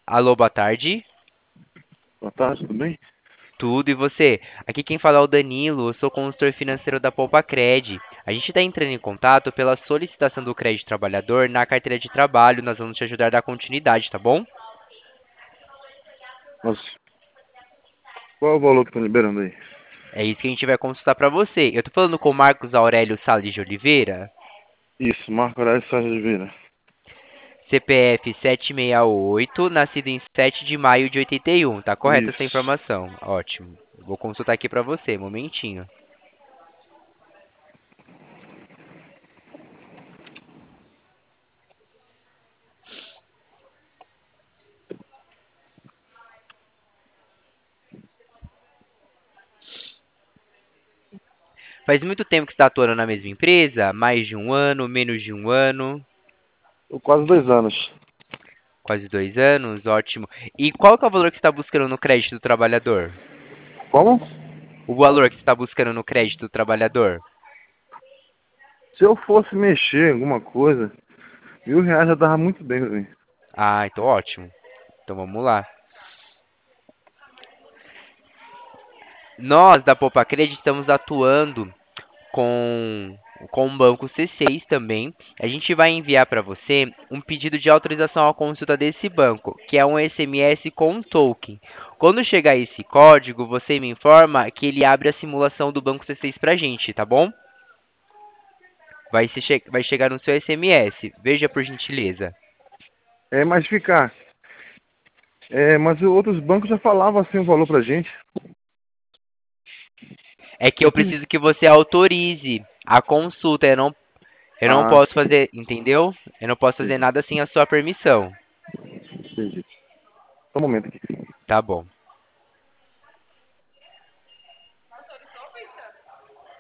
Alô, boa tarde. Boa tarde, tudo bem? Tudo e você? Aqui quem fala é o Danilo, eu sou consultor financeiro da Poupacred. A gente está entrando em contato pela solicitação do crédito trabalhador na carteira de trabalho. Nós vamos te ajudar a dar continuidade, tá bom? Nossa, qual é o valor que estão liberando aí? É isso que a gente vai consultar para você. Eu tô falando com o Marcos Aurélio Salles de Oliveira, Isso, Marco Aurélio Sérgio de Vieira. CPF 768, nascido em 7 de maio de 81. Tá correta essa Isso. informação? Ótimo. Eu vou consultar aqui para você, momentinho. Faz muito tempo que você está atuando na mesma empresa? Mais de um ano, menos de um ano, Tô quase 2 anos. quase 2 anos? Ótimo. E qual que é o valor que você está buscando no crédito do trabalhador? Como? O valor que você está buscando no crédito do trabalhador? Se eu fosse mexer em alguma coisa, R$ 1.000 já dava muito bem pra mim. Ah, então ótimo. Então vamos lá. Nós da Poupa Credit estamos atuando com, com o banco C6 também. A gente vai enviar para você um pedido de autorização à consulta desse banco, que é um SMS com um token. Quando chegar esse código, você me informa que ele abre a simulação do banco C6 para a gente, tá bom? Vai chegar no seu SMS. Veja por gentileza. Mas ficar. Mas outros bancos já falavam assim o valor pra gente. É que Eu eu tive. preciso que você autorize a consulta. Eu não Ah, posso sim, fazer, entendeu? Eu não posso fazer entendi, nada sem a sua permissão. entendi. Só um momento aqui. Tá bom.